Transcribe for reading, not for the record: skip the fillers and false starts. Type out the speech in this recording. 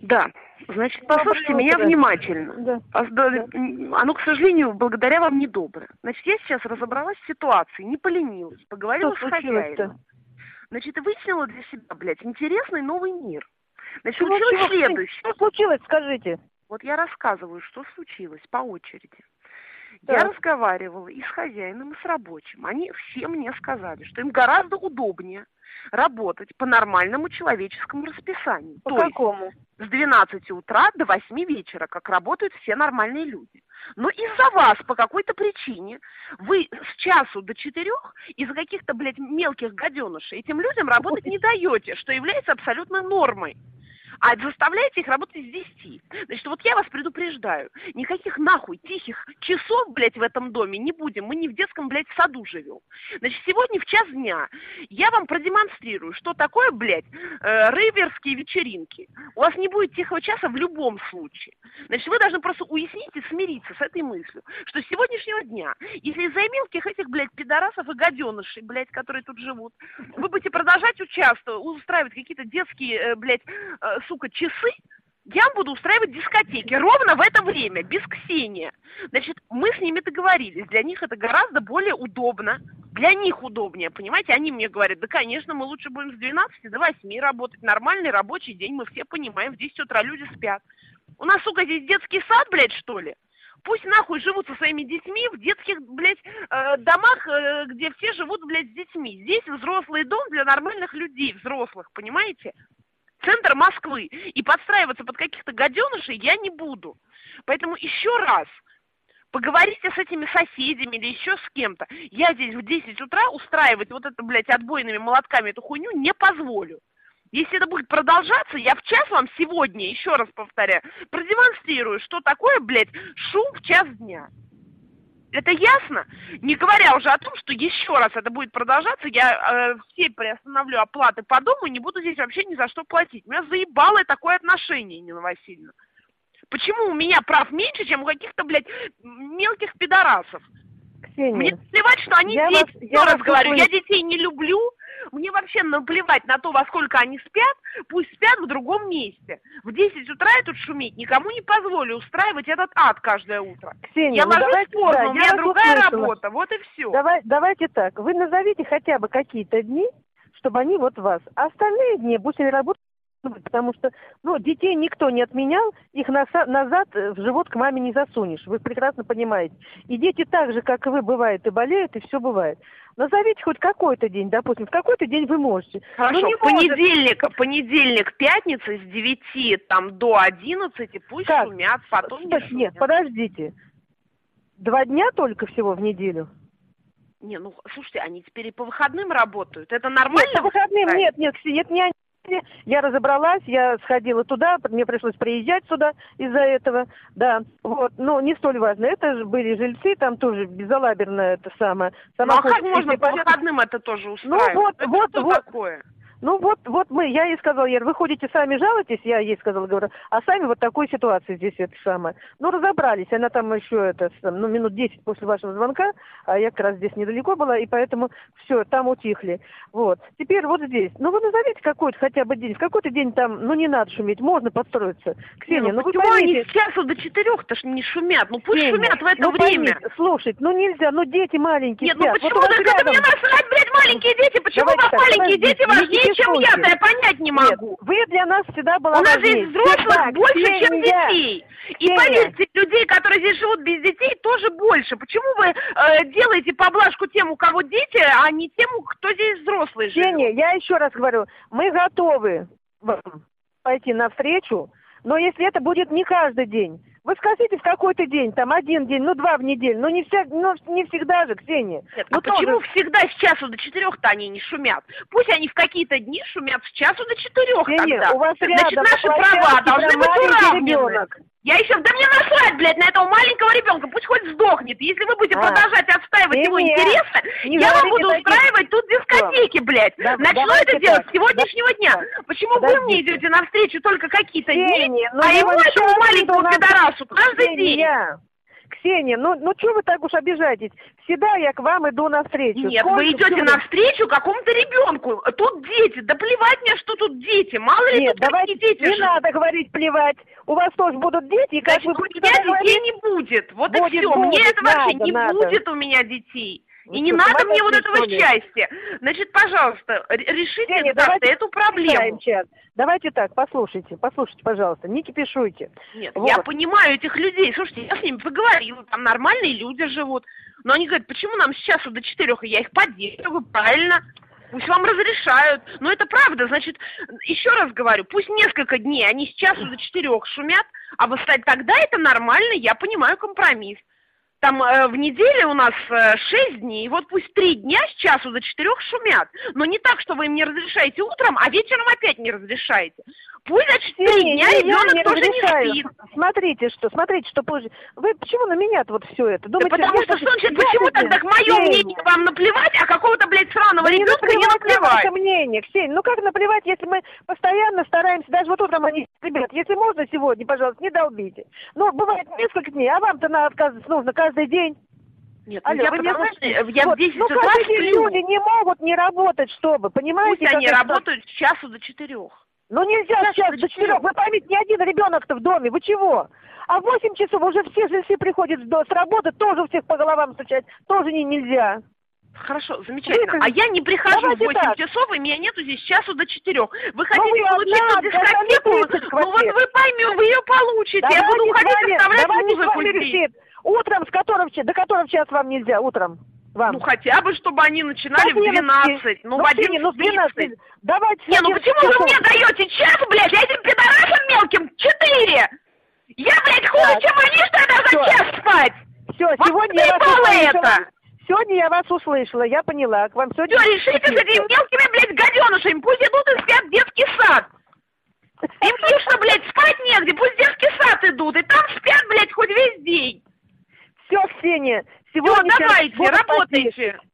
Да. Значит, послушайте меня внимательно. Да. Оно, к сожалению, благодаря вам недоброе. Значит, я сейчас разобралась в ситуации, не поленилась, поговорила с хозяином. Значит, выяснила для себя, блядь, интересный новый мир. Значит, случилось следующее. Что случилось, скажите? Вот я рассказываю, что случилось по очереди. Я разговаривала и с хозяином, и с рабочим. Они все мне сказали, что им гораздо удобнее работать по нормальному человеческому расписанию. По какому? С 12 утра до 8 вечера, как работают все нормальные люди. Но из-за вас по какой-то причине вы с часу до 4 из-за каких-то, блядь, мелких гаденышей этим людям работать не даете, что является абсолютной нормой. А заставляете их работать с 10. Значит, вот я вас предупреждаю, никаких нахуй тихих часов, блядь, в этом доме не будем. Мы не в детском, блядь, саду живем. Значит, сегодня в час дня я вам продемонстрирую, что такое, блядь, рейверские вечеринки. У вас не будет тихого часа в любом случае. Значит, вы должны просто уяснить и смириться с этой мыслью, что с сегодняшнего дня, если из-за мелких этих, блядь, пидорасов и гаденышей, блядь, которые тут живут, вы будете продолжать участвовать, устраивать какие-то детские, блядь, сука, часы, я буду устраивать дискотеки ровно в это время, без Ксении. Значит, мы с ними договорились, для них это гораздо более удобно, для них удобнее, понимаете? Они мне говорят, да, конечно, мы лучше будем с 12 до 8 работать, нормальный рабочий день, мы все понимаем, в 10 утра люди спят. У нас, сука, здесь детский сад, блядь, что ли? Пусть нахуй живут со своими детьми в детских, блядь, домах, где все живут, блядь, с детьми. Здесь взрослый дом для нормальных людей, взрослых, понимаете? Центр Москвы. И подстраиваться под каких-то гаденышей я не буду. Поэтому еще раз поговорите с этими соседями или еще с кем-то. Я здесь в 10 утра устраивать вот это, блядь, отбойными молотками эту хуйню не позволю. Если это будет продолжаться, я в час вам сегодня, еще раз повторяю, продемонстрирую, что такое, блядь, шум в час дня. Это ясно? Не говоря уже о том, что еще раз это будет продолжаться, я все приостановлю оплаты по дому и не буду здесь вообще ни за что платить. Меня заебало такое отношение, Нина Васильевна. Почему у меня прав меньше, чем у каких-то, блядь, мелких пидорасов? Ксения, мне плевать, что они дети. Я раз говорю, я детей не люблю. Мне вообще наплевать на то, во сколько они спят, пусть спят в другом месте. В 10 утра я тут шуметь никому не позволю устраивать этот ад каждое утро. Ксения, я ложусь поздно, у меня другая работа, вот и все. Давайте так, вы назовите хотя бы какие-то дни, чтобы они вот вас. А остальные дни пусть они работают, потому что, ну, детей никто не отменял, их назад в живот к маме не засунешь, вы прекрасно понимаете. И дети так же, как и вы, бывают и болеют, и все бывает. Назовите хоть какой-то день, допустим, в какой-то день вы можете. Хорошо, понедельник, пятница с 9 там, до 11, пусть так, шумят, потом не шумят. Нет, подождите. 2 дня только всего в неделю? Не, ну, слушайте, они теперь и по выходным работают, это нормально? Нет, по выходным, нет, это не я разобралась, я сходила туда, мне пришлось приезжать сюда из-за этого, да, вот, но не столь важно, это же были жильцы, там тоже безалаберно это самое. Ну, а как можно по выходным это тоже устраивать? Ну, вот, такое? Ну вот я ей сказала, вы ходите сами жалуетесь, я ей сказала, говорю, а сами вот такой ситуации здесь это самое. Ну, разобрались, она там еще минут 10 после вашего звонка, а я как раз здесь недалеко была, и поэтому все, там утихли. Вот. Теперь вот здесь. Ну, вы назовите какой-то хотя бы день, в какой-то день там, ну, не надо шуметь, можно подстроиться. Ксения, ну вы поймите. Они с часу до 4-то ж не шумят, ну пусть шумят в это время. Поймите, слушайте, ну нельзя, ну дети маленькие спят. Нет, ну почему это мне насрать, блядь, маленькие дети, почему вам маленькие дети важнее, чем я понять не могу. Нет, вы для нас всегда была У нас здесь взрослых больше, чем детей. И поверьте, людей, которые здесь живут без детей, тоже больше. Почему вы делаете поблажку тем, у кого дети, а не тем, кто здесь взрослый живет? Ксения, я еще раз говорю, мы готовы пойти навстречу, но если это будет не каждый день, вы скажите в какой-то день, там 1 день, 2 в неделю, не всегда же, Ксения. Нет, а почему всегда с часу до 4-то они не шумят? Пусть они в какие-то дни шумят с часу до 4 Ксения, тогда. У вас Значит, наши права должны быть уравнены. Я еще, да мне насрать, блядь, на этого маленького ребенка, пусть хоть сдохнет. Если вы будете продолжать отстаивать его интересы, я вам буду устраивать тут дискотеки, блядь. Начну это делать с сегодняшнего дня. Почему вы мне идете навстречу только какие-то дни, а ему, этому маленькому пидорасу, каждый день? Ксения, ну что вы так уж обижаетесь? Всегда я к вам иду навстречу. Нет, Сколько вы идете всего... навстречу какому-то ребенку. Тут дети, да плевать мне, что тут дети. Мало ли Нет, тут давайте, какие дети не живут. надо говорить плевать. У вас тоже будут дети, и как Значит, вы у меня детей не будет. Вот будет, и все. Мне будет, это вообще надо, не надо. будет у меня детей. Вы И не что, надо мне вот сумасшедшие, этого что ли? счастья. Значит, пожалуйста, решите Ксения, как-то давайте эту проблему. час. Давайте так, послушайте, пожалуйста, не кипишуйте. Нет, Вот. я понимаю этих людей. Слушайте, я с ними поговорила, там нормальные люди живут. Но они говорят, почему нам с часу до 4? Я их поддерживаю, правильно. Пусть вам разрешают. Но это правда. Значит, еще раз говорю, пусть несколько дней они с часу до 4 шумят, а тогда это нормально, я понимаю компромисс. Там в неделе у нас 6 дней, и вот пусть 3 дня с часу до 4 шумят. Но не так, что вы им не разрешаете утром, а вечером опять не разрешаете. Пусть, значит, 3 дня ребенок тоже не спит. Смотрите, что позже. Вы почему на меня-то вот все это? Думаете, да потому что, значит, почему тогда к моему мнению вам наплевать, а какого-то, блядь, сраного ребенка не наплевать? Это мнение, Ксения, ну как наплевать, если мы постоянно стараемся, даже вот утром они, ребят, если можно сегодня, пожалуйста, не долбите. Ну, бывает несколько дней, а вам-то на отказываться нужно каждый день. Нет, алло, я вы потому не что я вот, в 10 утра каждый день сплю. люди не могут не работать, чтобы, понимаете? Пусть они это... работают с часу до 4. Ну нельзя сейчас до 4. Вы поймите, ни один ребенок-то в доме, вы чего? А в 8 часов уже все жильцы приходят с работы, тоже у всех по головам стучать, тоже нельзя. Хорошо, замечательно. А я не прихожу в 8 часов, и меня нету здесь с часу до 4. Вы хотите получить эту дискотеку? Ну вот вы поймете, вы ее получите. Давайте я буду уходить оставлять музыку здесь. Утром, до которого часа вам нельзя? Утром вам? Ну хотя бы, чтобы они начинали в 12. Ну в 11:30. Давайте. Не, ну почему вы мне даете час, блядь, а этим пидорасам мелким 4? Я, блядь, хуже, чем они, что я должна час спать? Все, вот сегодня я вас услышала. Сегодня я вас услышала, я поняла. К вам сегодня... Все, решите с этими мелкими, блядь, гаденышами. Пусть идут и спят в детский сад. Им что, блядь, спать негде, пусть в детский сад идут. И там спят, блядь, хоть весь день. Все, Ксения, сегодня... Все, давайте, работайте.